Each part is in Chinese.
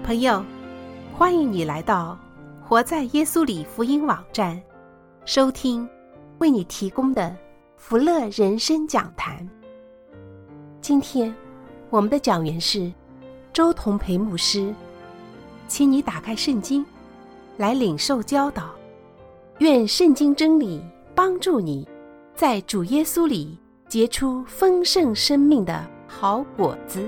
朋友，欢迎你来到活在耶稣里福音网站，收听为你提供的福乐人生讲坛。今天我们的讲员是周同培牧师，请你打开圣经来领受教导，愿圣经真理帮助你在主耶稣里结出丰盛生命的好果子。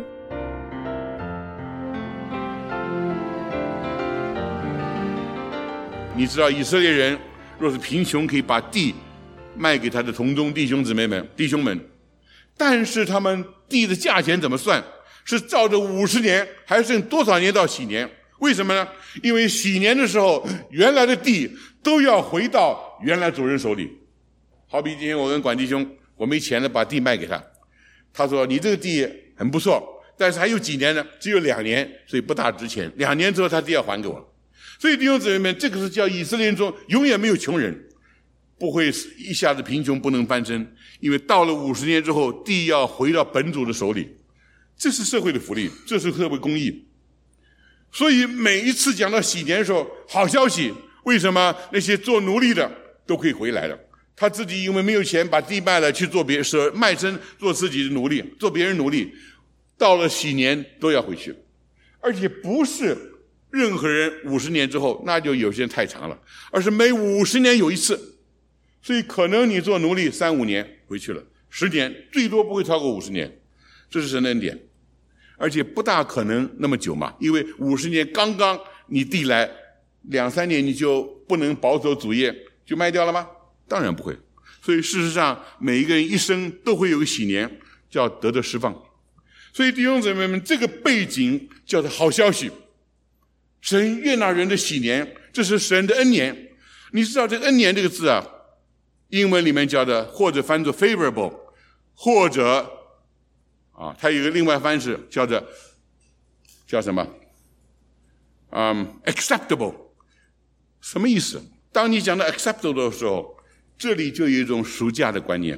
你知道以色列人若是贫穷，可以把地卖给他的同宗弟兄们，但是他们地的价钱怎么算？是照着50年，还剩多少年到禧年？为什么呢？因为禧年的时候，原来的地都要回到原来主人手里。好比今天我跟管弟兄，我没钱了，把地卖给他，他说你这个地很不错，但是还有几年呢？只有2年，所以不大值钱。2年之后他地要还给我。所以弟兄姊妹们，这个是叫以色列人中永远没有穷人，不会一下子贫穷不能翻身，因为到了50年之后，地要回到本主的手里。这是社会的福利，这是社会公义。所以每一次讲到禧年的时候，好消息，为什么那些做奴隶的都可以回来了？他自己因为没有钱，把地卖了去做卖身做自己的奴隶，做别人奴隶，到了禧年都要回去，而且不是任何人50年之后，那就有些人太长了，而是每50年有一次。所以可能你做奴隶3-5年回去了，10年最多不会超过50年，这是神的恩典。而且不大可能那么久嘛，因为50年刚刚你地来2-3年，你就不能保守主业就卖掉了吗？当然不会。所以事实上每一个人一生都会有个禧年，叫得到释放。所以弟兄姊妹们，这个背景叫做好消息，神悦纳人的禧年，这是神的恩年。你知道这个恩年这个字啊，英文里面叫的或者翻作 favorable， 或者它有一个另外翻译叫什么acceptable。 什么意思？当你讲到 acceptable 的时候，这里就有一种赎价的观念。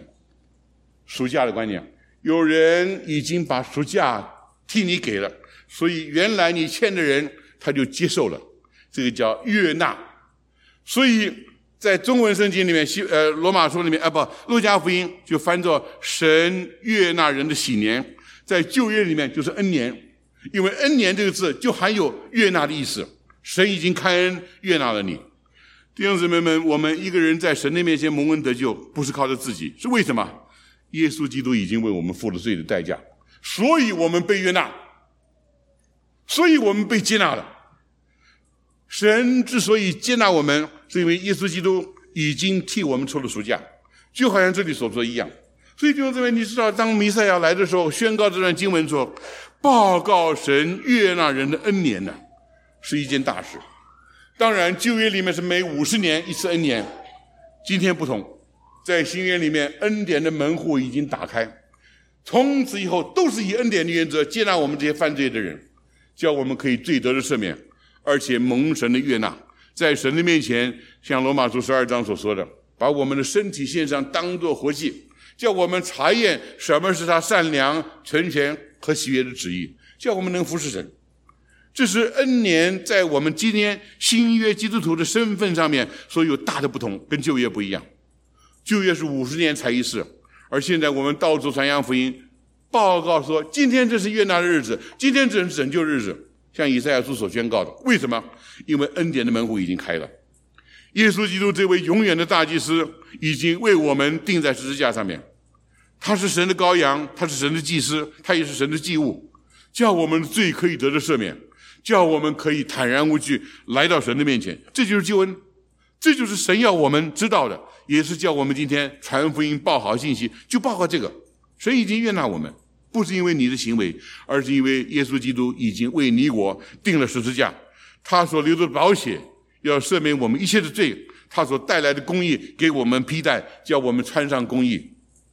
有人已经把赎价替你给了，所以原来你欠的人他就接受了，这个叫悦纳。所以在中文圣经里面，罗马书里面路加福音就翻作神悦纳人的禧年，在旧约里面就是恩年，因为恩年这个字就含有悦纳的意思，神已经开恩悦纳了你。弟兄姊妹们，我们一个人在神的面前蒙恩得救，不是靠着自己，是为什么？耶稣基督已经为我们付了罪的代价，所以我们被悦纳，所以我们被接纳了。神之所以接纳我们，是因为耶稣基督已经替我们出了赎价，就好像这里所说一样。所以弟兄姊妹，你知道当弥赛亚来的时候，宣告这段经文说报告神悦纳人的恩年呢，是一件大事。当然旧约里面是每50年一次恩年，今天不同，在新约里面恩典的门户已经打开，从此以后都是以恩典的原则接纳我们这些犯罪的人，叫我们可以罪得的赦免，而且蒙神的悦纳，在神的面前，像罗马书12章所说的，把我们的身体献上当作活祭，叫我们查验什么是他善良、纯全和喜悦的旨意，叫我们能服侍神。这是恩年在我们今天新约基督徒的身份上面所有大的不同，跟旧约不一样。旧约是50年才一次，而现在我们到处传扬福音，报告说今天这是悦纳的日子，今天这是拯救日子，像以赛亚书所宣告的。为什么？因为恩典的门户已经开了，耶稣基督这位永远的大祭司已经为我们钉在十字架上面，他是神的羔羊，他是神的祭司，他也是神的祭物，叫我们的罪可以得到赦免，叫我们可以坦然无惧来到神的面前。这就是救恩，这就是神要我们知道的，也是叫我们今天传福音报好信息，就报告这个。神已经悦纳我们，不是因为你的行为，而是因为耶稣基督已经为你我钉了十字架，他所流的宝血要赦免我们一切的罪，他所带来的公义给我们披戴，叫我们穿上公义。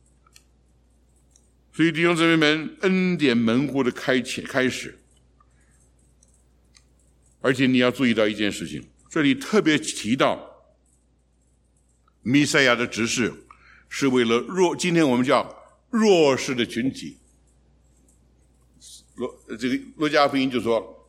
所以弟兄姊妹们，恩典门户的开始。而且你要注意到一件事情，这里特别提到弥赛亚的执事是为了今天我们叫弱势的群体。这个路加福音就说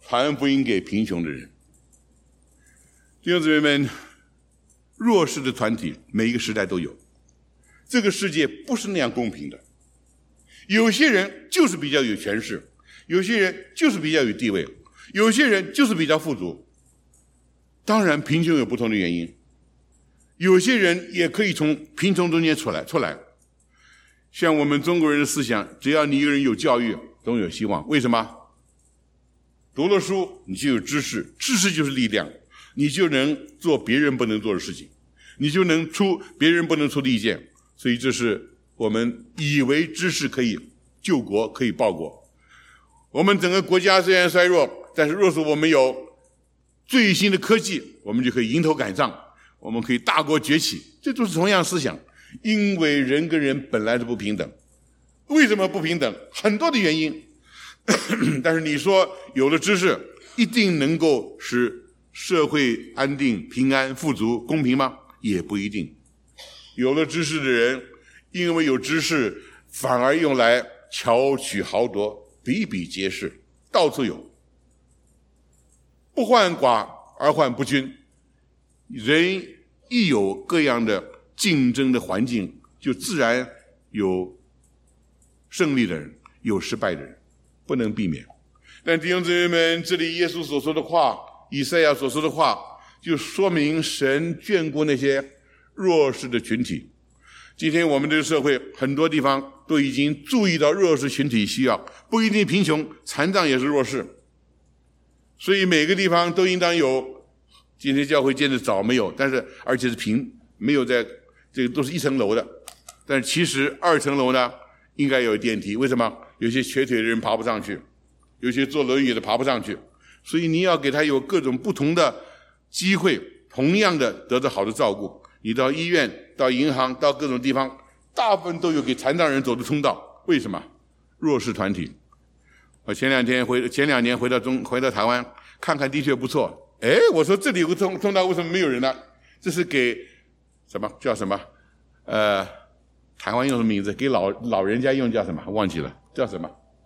传福音给贫穷的人。弟兄姊妹们，弱势的团体每一个时代都有，这个世界不是那样公平的。有些人就是比较有权势，有些人就是比较有地位，有些人就是比较富足。当然贫穷有不同的原因，有些人也可以从贫穷中间出来。像我们中国人的思想，只要你一个人有教育，总有希望。为什么？读了书，你就有知识，知识就是力量，你就能做别人不能做的事情，你就能出别人不能出的意见。所以这是我们以为知识可以救国，可以报国。我们整个国家虽然衰弱，但是若是我们有最新的科技，我们就可以迎头赶上，我们可以大国崛起。这都是同样思想。因为人跟人本来是不平等。为什么不平等？很多的原因。但是你说有了知识一定能够使社会安定、平安、富足、公平吗？也不一定。有了知识的人，因为有知识反而用来巧取豪夺，比比皆是，到处有。不患寡而患不均，人一有各样的竞争的环境，就自然有胜利的人，有失败的人，不能避免。但弟兄姊妹们，这里耶稣所说的话，以赛亚所说的话，就说明神眷顾那些弱势的群体。今天我们这个社会很多地方都已经注意到弱势群体需要，不一定贫穷，残障也是弱势。所以每个地方都应当有，今天教会建的早没有，但是而且是平，没有在这个都是一层楼的，但是其实2层楼呢应该有电梯。为什么？有些瘸腿的人爬不上去，有些坐轮椅的爬不上去，所以你要给他有各种不同的机会，同样的得到好的照顾。你到医院、到银行、到各种地方，大部分都有给残障人走的通道。为什么？弱势团体。我前2年回到台湾看看，的确不错。我说这里有个通道，为什么没有人呢？这是给什么叫什么？台湾用什么名字？给老人家用叫什么？忘记了，叫什么？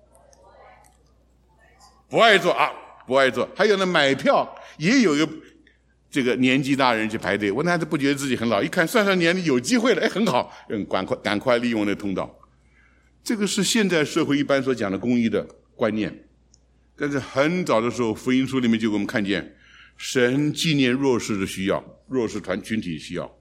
不爱坐啊，不爱坐。还有呢，买票也有一个这个年纪大人去排队，我那还是不觉得自己很老，一看算年龄有机会了，很好，赶快利用那通道。这个是现在社会一般所讲的公益的观念。但是很早的时候，福音书里面就给我们看见，神纪念弱势的需要，弱势群体的需要。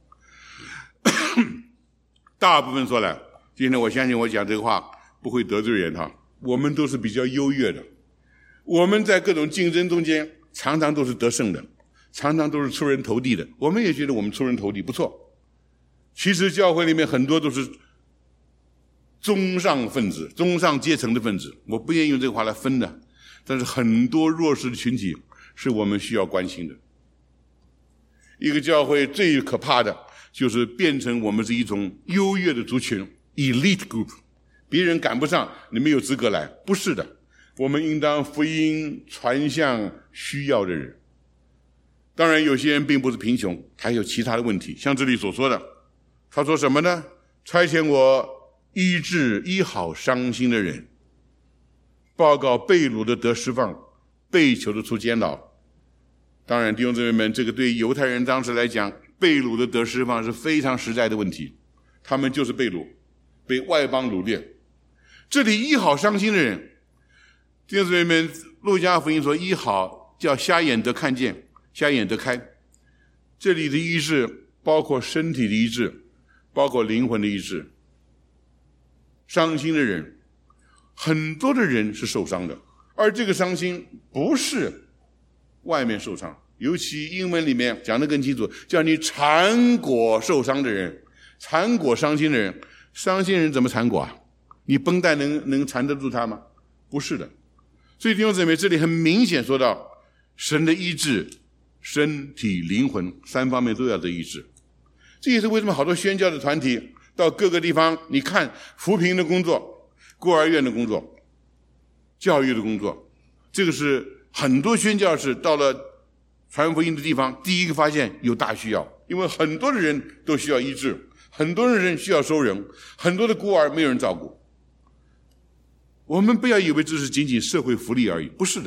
大部分说了，今天我相信我讲这个话不会得罪人哈。我们都是比较优越的，我们在各种竞争中间常常都是得胜的，常常都是出人头地的。我们也觉得我们出人头地不错。其实教会里面很多都是中上分子、中上阶层的分子，我不愿意用这个话来分的。但是很多弱势的群体是我们需要关心的。一个教会最可怕的就是变成我们是一种优越的族群 elite group， 别人赶不上，你没有资格来。不是的，我们应当福音传向需要的人。当然有些人并不是贫穷，还有其他的问题，像这里所说的，他说什么呢？差遣我医治医好伤心的人，报告被掳的得释放，被囚的出监牢。当然弟兄姊妹们，这个对犹太人当时来讲，被掳的得释放是非常实在的问题，他们就是被掳，被外邦掳掠。这里医好伤心的人，弟兄姊妹们，路加福音说医好叫瞎眼得看见，瞎眼得开。这里的医治包括身体的医治，包括灵魂的医治。伤心的人，很多的人是受伤的，而这个伤心不是外面受伤，尤其英文里面讲得更清楚，叫你缠裹受伤的人，缠裹伤心的人。伤心人怎么缠裹啊？你绷带能缠得住他吗？不是的。所以弟兄姊妹，这里很明显说到神的医治，身体灵魂3方面都要得医治。这也是为什么好多宣教的团体到各个地方，你看扶贫的工作、孤儿院的工作、教育的工作，这个是很多宣教士到了传福音的地方，第一个发现有大需要，因为很多的人都需要医治，很多的人需要收人，很多的孤儿没有人照顾。我们不要以为这是仅仅社会福利而已，不是的。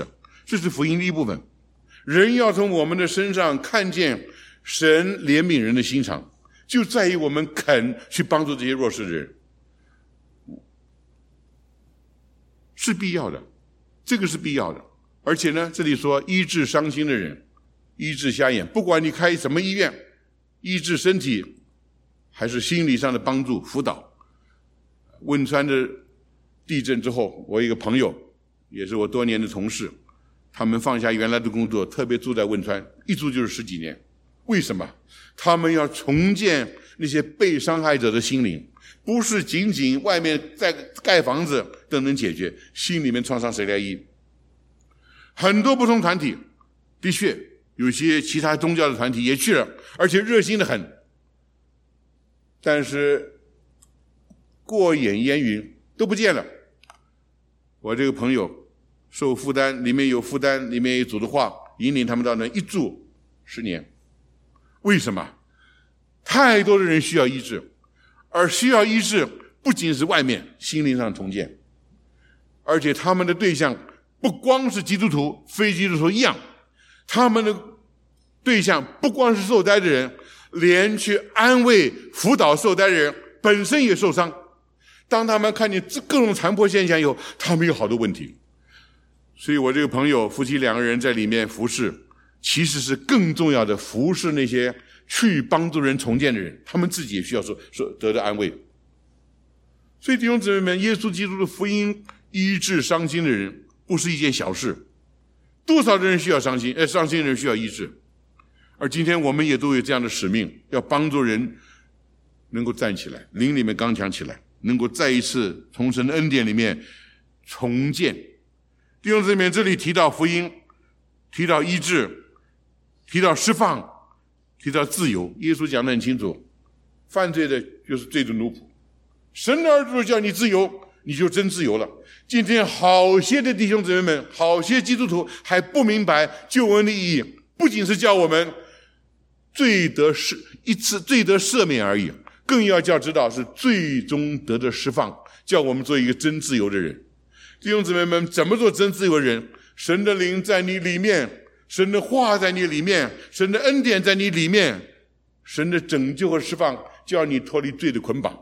这是福音的一部分。人要从我们的身上看见神怜悯人的心肠，就在于我们肯去帮助这些弱势的人，是必要的，这个是必要的。而且呢，这里说医治伤心的人，医治瞎眼，不管你开什么医院，医治身体还是心理上的帮助辅导。汶川的地震之后，我一个朋友也是我多年的同事，他们放下原来的工作，特别住在汶川，一住就是10几年。为什么？他们要重建那些被伤害者的心灵，不是仅仅外面在盖房子都能解决，心里面创伤谁来医？很多不同团体的确有些其他宗教的团体也去了，而且热心的很，但是过眼烟云都不见了。我这个朋友受负担，里面有负担，里面有主的话引领他们到那一住10年。为什么？太多的人需要医治，而需要医治不仅是外面心灵上重建，而且他们的对象不光是基督徒，非基督徒一样，他们的对象不光是受灾的人，连去安慰辅导受灾的人本身也受伤。当他们看见各种残破现象以后，他们有好多问题。所以我这个朋友夫妻2个人在里面服侍，其实是更重要的服侍那些去帮助人重建的人，他们自己也需要得到安慰。所以弟兄姊妹们，耶稣基督的福音医治伤心的人不是一件小事，多少的人需要伤心的人需要医治。而今天我们也都有这样的使命，要帮助人能够站起来，灵里面刚强起来，能够再一次从神的恩典里面重建。弟兄姊妹，这里提到福音，提到医治，提到释放，提到自由。耶稣讲得很清楚，犯罪的就是罪的奴仆，神的儿子叫你自由，你就真自由了。今天好些的弟兄姊妹们，好些基督徒还不明白救恩的意义，不仅是叫我们罪得赦免而已，更要叫知道是最终得的释放，叫我们做一个真自由的人。弟兄姊妹们，怎么做真自由的人？神的灵在你里面，神的话在你里面，神的恩典在你里面，神的拯救和释放叫你脱离罪的捆绑。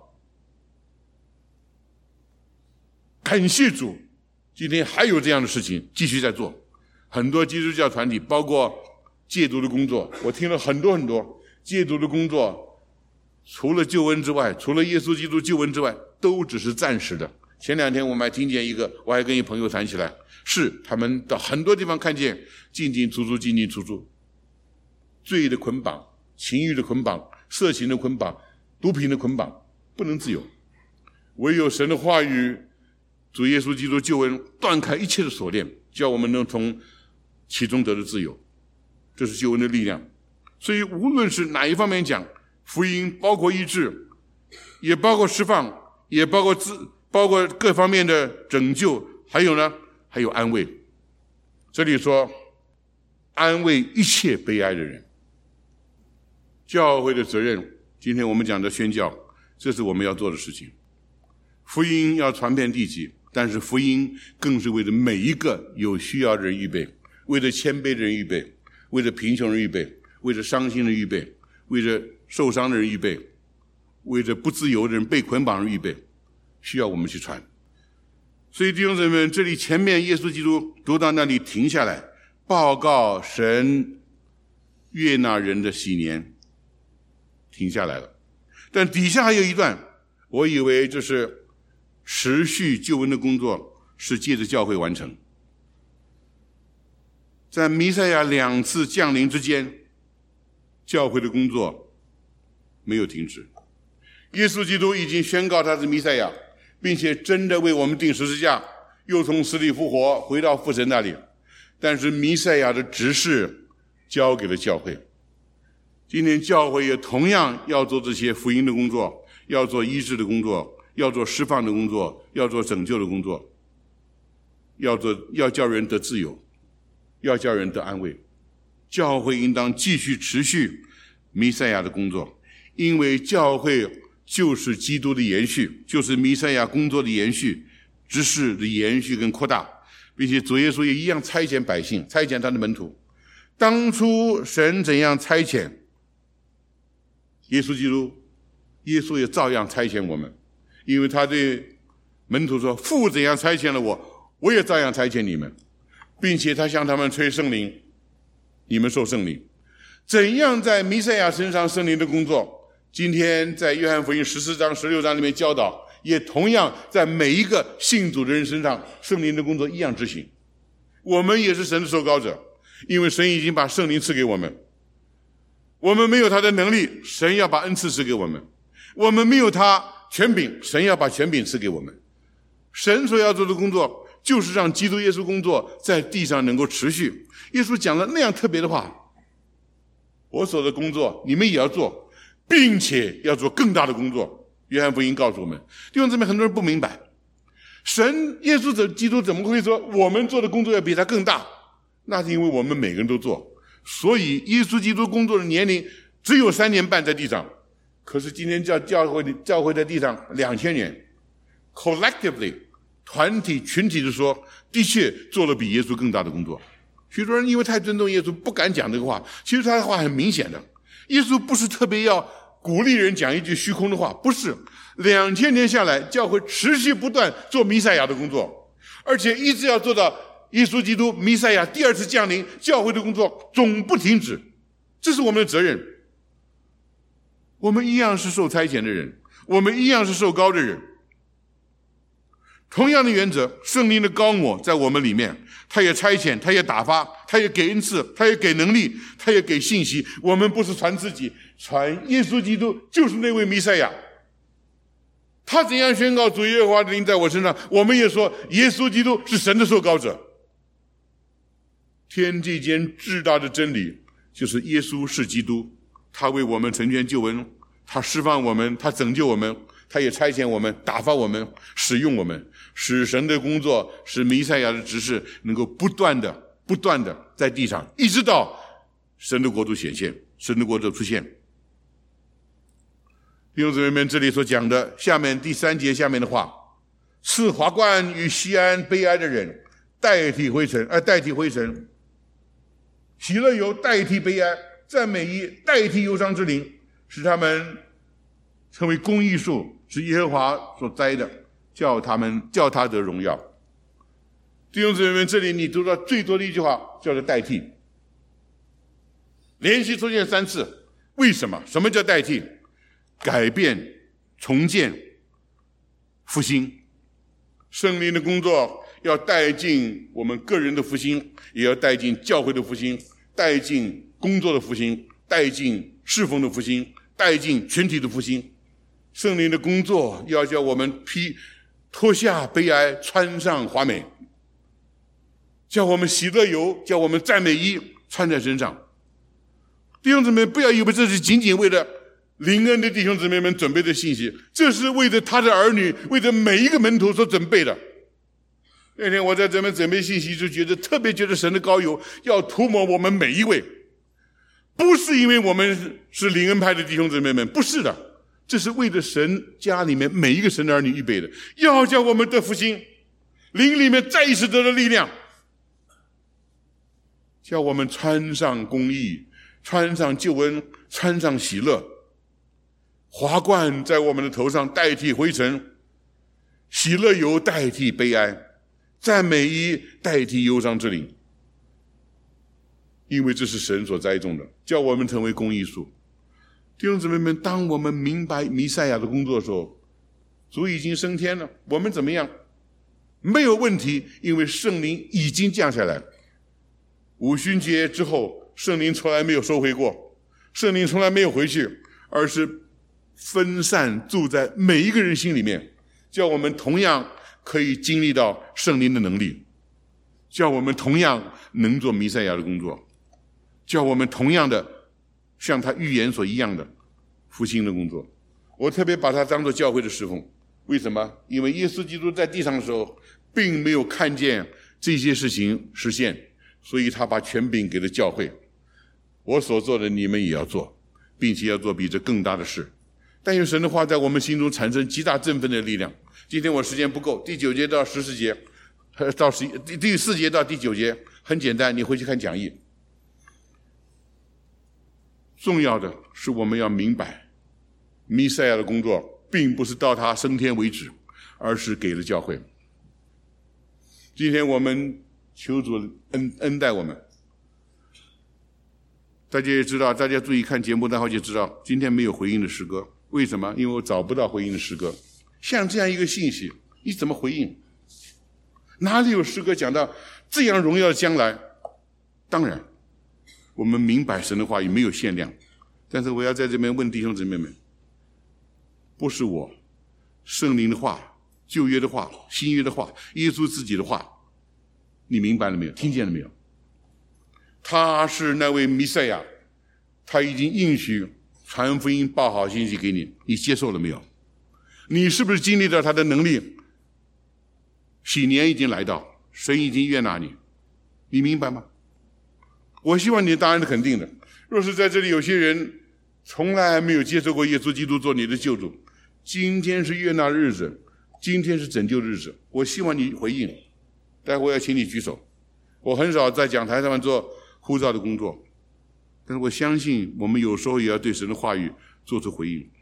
感谢主，今天还有这样的事情继续在做。很多基督教团体，包括戒毒的工作，我听了很多戒毒的工作，除了救恩之外，除了耶稣基督救恩之外，都只是暂时的。前2天我们还听见我还跟一朋友谈起来，是他们到很多地方看见进出出，罪的捆绑，情欲的捆绑，色情的捆绑，毒品的捆绑，不能自由。唯有神的话语，主耶稣基督救恩断开一切的锁链，叫我们能从其中得到自由，这是救恩的力量。所以无论是哪一方面讲，福音包括医治，也包括释放，也包括各方面的拯救，还有安慰。这里说安慰一切悲哀的人。教会的责任，今天我们讲的宣教，这是我们要做的事情。福音要传遍地极，但是福音更是为了每一个有需要的人预备，为了谦卑的人预备，为了贫穷人预备，为了伤心的人预备，为了受伤的人预备，为了不自由的人被捆绑的人预备，需要我们去传。所以弟兄姊妹们，这里前面耶稣基督读到那里停下来，报告神悦纳人的喜年，停下来了。但底下还有一段，我以为这是持续救恩的工作是借着教会完成。在弥赛亚2次降临之间，教会的工作没有停止。耶稣基督已经宣告他是弥赛亚，并且真的为我们钉十字架，又从死里复活，回到父神那里。但是弥赛亚的职事交给了教会。今天教会也同样要做这些福音的工作，要做医治的工作，要做释放的工作，要做拯救的工作，要叫人得自由，要叫人得安慰。教会应当继续持续弥赛亚的工作，因为教会就是基督的延续，就是弥赛亚工作的延续，职事的延续跟扩大。 并且主耶稣也一样差遣百姓，差遣他的门徒。当初神怎样差遣耶稣基督，耶稣也照样差遣我们，因为他对门徒说，父怎样差遣了我，我也照样差遣你们，并且他向他们吹圣灵，你们受圣灵。怎样在弥赛亚身上圣灵的工作，今天在约翰福音14章16章里面教导，也同样在每一个信主的人身上圣灵的工作一样执行。我们也是神的受膏者，因为神已经把圣灵赐给我们，我们没有他的能力，神要把恩赐赐给我们，我们没有他权柄，神要把权柄赐给我们。神所要做的工作就是让基督耶稣工作在地上能够持续。耶稣讲了那样特别的话，我所的工作你们也要做，并且要做更大的工作。约翰福音告诉我们，弟兄姊妹，很多人不明白，神耶稣基督怎么会说我们做的工作要比他更大？那是因为我们每个人都做，所以耶稣基督工作的年龄只有3年半在地上，可是今天教会在地上2000年 collectively 团体群体的说，的确做了比耶稣更大的工作。许多人因为太尊重耶稣不敢讲这个话，其实他的话很明显的，耶稣不是特别要鼓励人讲一句虚空的话，不是。2000年下来，教会持续不断做弥赛亚的工作，而且一直要做到耶稣基督弥赛亚第2次降临，教会的工作总不停止，这是我们的责任。我们一样是受差遣的人，我们一样是受膏的人。同样的原则，圣灵的膏抹在我们里面，他也差遣，他也打发，他也给恩赐，他也给能力，他也给信息。我们不是传自己，传耶稣基督就是那位弥赛亚。他怎样宣告主耶和华的灵在我身上，我们也说耶稣基督是神的受膏者。天地间至大的真理就是耶稣是基督，他为我们成全救恩，他释放我们，他拯救我们，他也差遣我们，打发我们，使用我们，使神的工作，使弥赛亚的指示能够不断的在地上，一直到神的国度显现，神的国度出现。弟兄姊妹们，这里所讲的下面第3节下面的话，赐华冠与锡安悲哀的人代替灰尘，喜乐油代替悲哀，赞美衣代替忧伤之灵，使他们成为公义树，是耶和华所栽的，叫他得荣耀。弟兄姊妹们，这里你读到最多的一句话叫做代替，连续出现3次。为什么？什么叫代替？改变、重建、复兴。圣灵的工作要带进我们个人的复兴，也要带进教会的复兴，带进工作的复兴，带进侍奉的复兴，带进群体的复兴。圣灵的工作要叫我们脱下悲哀，穿上华美，叫我们喜乐油，叫我们赞美衣穿在身上。弟兄姊妹，不要以为这是仅仅为了灵恩的弟兄姊妹们准备的信息，这是为着他的儿女，为着每一个门徒所准备的。那天我在这边准备信息，就特别觉得神的膏油要涂抹我们每一位，不是因为我们是灵恩派的弟兄姊妹们，不是的，这是为着神家里面每一个神的儿女预备的，要叫我们得复兴，灵里面再一次得到力量，叫我们穿上公义，穿上救恩，穿上喜乐。华冠在我们的头上代替灰尘，喜乐油代替悲哀，赞美衣代替忧伤之灵。因为这是神所栽种的，叫我们成为公义树。弟兄姊妹们，当我们明白弥赛亚的工作的时候，主已经升天了，我们怎么样？没有问题，因为圣灵已经降下来。五旬节之后，圣灵从来没有收回过，圣灵从来没有回去，而是分散住在每一个人心里面，叫我们同样可以经历到圣灵的能力，叫我们同样能做弥赛亚的工作，叫我们同样的像他预言所一样的复兴的工作。我特别把它当作教会的侍奉。为什么？因为耶稣基督在地上的时候并没有看见这些事情实现，所以他把权柄给了教会。我所做的你们也要做，并且要做比这更大的事。但愿神的话在我们心中产生极大振奋的力量。今天我时间不够，第9节到14节到第4节到第9节很简单，你回去看讲义。重要的是我们要明白，弥赛亚的工作并不是到他升天为止，而是给了教会。今天我们求主恩待我们。大家也知道，大家注意看节目，然后就知道今天没有回应的诗歌。为什么？因为我找不到回应的诗歌。像这样一个信息，你怎么回应？哪里有诗歌讲到这样荣耀的将来？当然我们明白神的话语没有限量，但是我要在这边问弟兄姊妹们，不是我，圣灵的话，旧约的话，新约的话，耶稣自己的话，你明白了没有？听见了没有？他是那位弥赛亚，他已经应许传福音报好信息给你，你接受了没有？你是不是经历到他的能力？喜年已经来到，神已经悦纳你，你明白吗？我希望你的答案是肯定的。若是在这里有些人从来没有接受过耶稣基督做你的救主，今天是悦纳的日子，今天是拯救的日子，我希望你回应。待会我要请你举手。我很少在讲台上面做呼召的工作，但是我相信我们有时候也要对神的话语做出回应。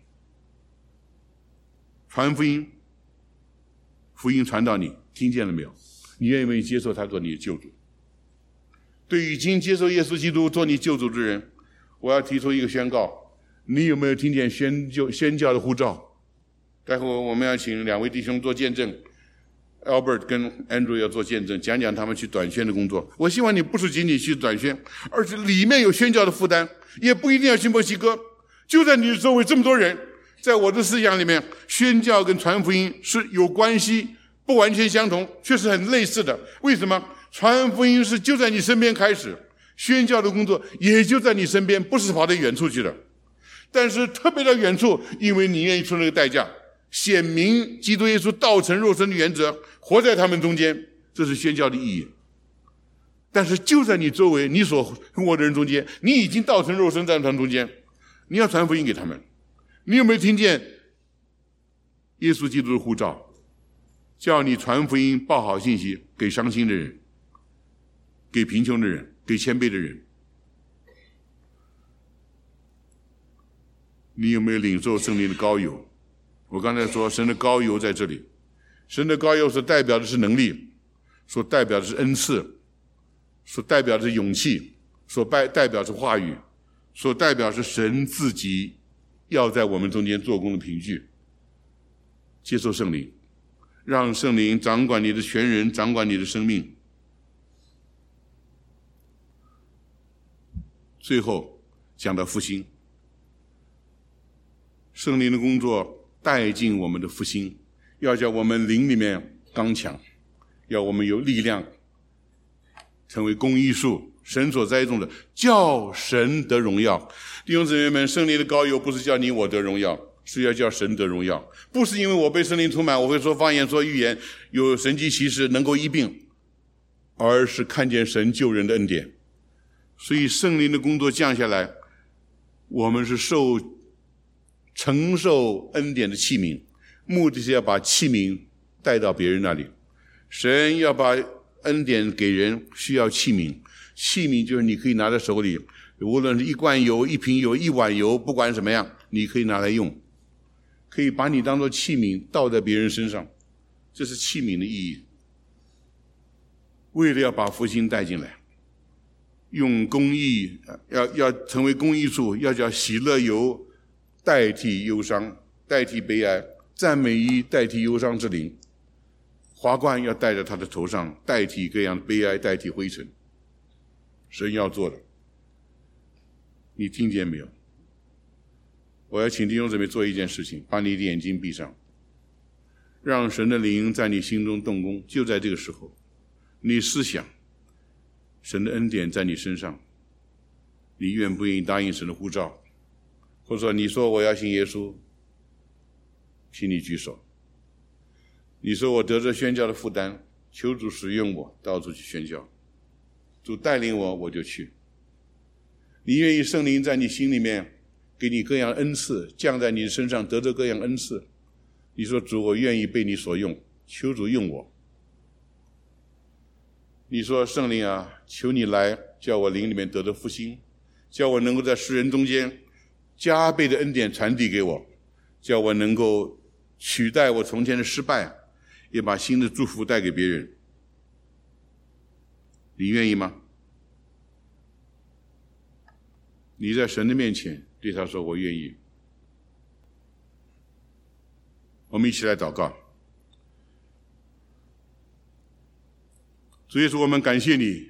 传福音，福音传到你，听见了没有？你愿不愿意接受他做你的救主？对于已经接受耶稣基督做你救主的人，我要提出一个宣告：你有没有听见宣教的呼召？待会我们要请2位弟兄做见证， Albert 跟 Andrew 要做见证，讲讲他们去短宣的工作。我希望你不是仅仅去短宣，而是里面有宣教的负担，也不一定要去墨西哥，就在你的周围这么多人。在我的思想里面，宣教跟传福音是有关系，不完全相同，却是很类似的。为什么？传福音是就在你身边开始，宣教的工作也就在你身边，不是跑到远处去的。但是特别到远处，因为你愿意出那个代价，显明基督耶稣道成肉身的原则，活在他们中间，这是宣教的意义。但是就在你周围，你所活的人中间，你已经道成肉身在他们中间，你要传福音给他们。你有没有听见耶稣基督的呼召，叫你传福音报好信息给伤心的人，给贫穷的人，给谦卑的人？你有没有领受圣灵的膏油？我刚才说神的膏油在这里，神的膏油所代表的是能力，所代表的是恩赐，所代表的是勇气，所代表的是话语，所代表的是神自己要在我们中间做工的凭据。接受圣灵，让圣灵掌管你的全人，掌管你的生命。最后讲到复兴，圣灵的工作带进我们的复兴，要叫我们灵里面刚强，要我们有力量，成为公义树，神所栽种的，叫神得荣耀。弟兄姊妹们，圣灵的膏油不是叫你我得荣耀，是要叫神得荣耀。不是因为我被圣灵充满，我会说方言，说预言，有神迹奇事能够医病，而是看见神救人的恩典。所以圣灵的工作降下来，我们是承受恩典的器皿，目的是要把器皿带到别人那里。神要把恩典给人，需要器皿，器皿就是你可以拿在手里，无论是一罐油、一瓶油、一碗油，不管什么样，你可以拿来用，可以把你当作器皿倒在别人身上，这是器皿的意义。为了要把复兴带进来，用公义，要成为公义树，要叫喜乐油代替忧伤，代替悲哀，赞美衣代替忧伤之灵，华冠要戴在他的头上，代替各样的悲哀，代替灰尘。神要做的，你听见没有？我要请弟兄姊妹做一件事情，把你的眼睛闭上，让神的灵在你心中动工。就在这个时候，你思想神的恩典在你身上，你愿不愿意答应神的呼召？或者说你说我要信耶稣，请你举手。你说我得着宣教的负担，求主使用我到处去宣教，主带领我，我就去。你愿意圣灵在你心里面给你各样恩赐，降在你身上，得着各样恩赐。你说主，我愿意被你所用，求主用我。 你说圣灵啊，求你来，叫我灵里面得到复兴，叫我能够在世人中间加倍的恩典传递给我，叫我能够取代我从前的失败，也把新的祝福带给别人。你愿意吗？你在神的面前对他说，我愿意。我们一起来祷告。主耶稣，我们感谢你，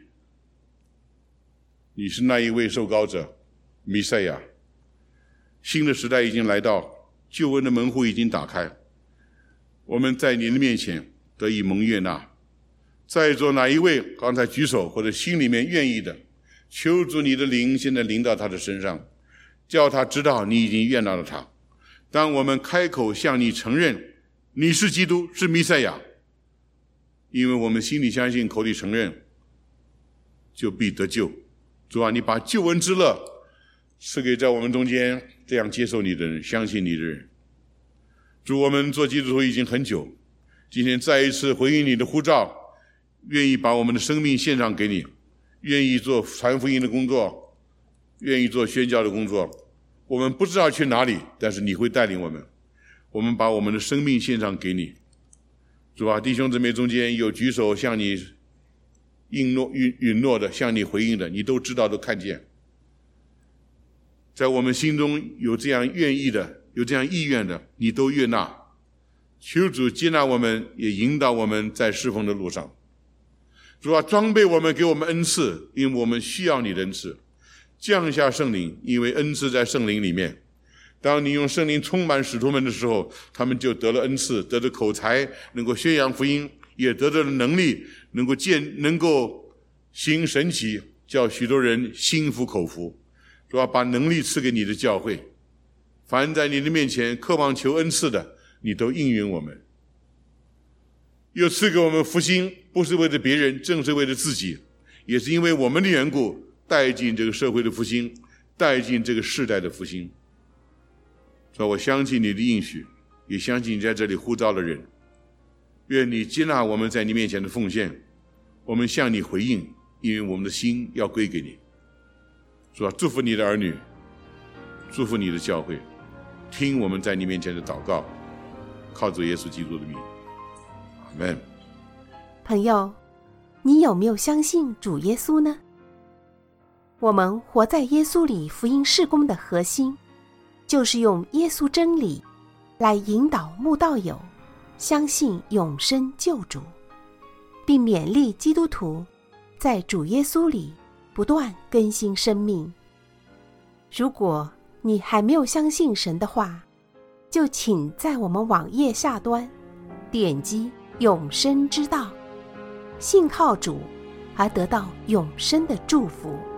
你是那一位受膏者弥赛亚。新的时代已经来到，救恩的门户已经打开，我们在你的面前得以蒙悦纳。在座哪一位刚才举手或者心里面愿意的，求主你的灵现在临到他的身上，叫他知道你已经悦纳了他。当我们开口向你承认你是基督，是弥赛亚，因为我们心里相信，口里承认，就必得救。主啊，你把救恩之乐赐给在我们中间这样接受你的人，相信你的人。主，我们做基督徒已经很久，今天再一次回应你的呼召，愿意把我们的生命献上给你，愿意做传福音的工作，愿意做宣教的工作。我们不知道去哪里，但是你会带领我们。我们把我们的生命献上给你。主啊，弟兄姊妹中间有举手向你允诺的，向你回应的，你都知道，都看见。在我们心中有这样愿意的，有这样意愿的，你都悦纳。求主接纳我们，也引导我们在侍奉的路上。主啊，装备我们，给我们恩赐，因为我们需要你的恩赐。降下圣灵，因为恩赐在圣灵里面。当你用圣灵充满使徒们的时候，他们就得了恩赐，得了口才，能够宣扬福音，也得到了能力，能够行神奇，叫许多人心服口服。主啊，把能力赐给你的教会，凡在你的面前渴望求恩赐的，你都应允我们。又赐给我们福星，不是为了别人，正是为了自己，也是因为我们的缘故，带进这个社会的复兴，带进这个世代的复兴。所以我相信你的应许，也相信你在这里呼召的人。愿你接纳我们在你面前的奉献，我们向你回应，因为我们的心要归给你。主啊，祝福你的儿女，祝福你的教会，听我们在你面前的祷告，靠主耶稣基督的名，阿们。 朋友，你有没有相信主耶稣呢？我们活在耶稣里福音事工的核心，就是用耶稣真理来引导慕道友相信永生救主，并勉励基督徒在主耶稣里不断更新生命。如果你还没有相信神的话，就请在我们网页下端点击永生之道，信靠主而得到永生的祝福。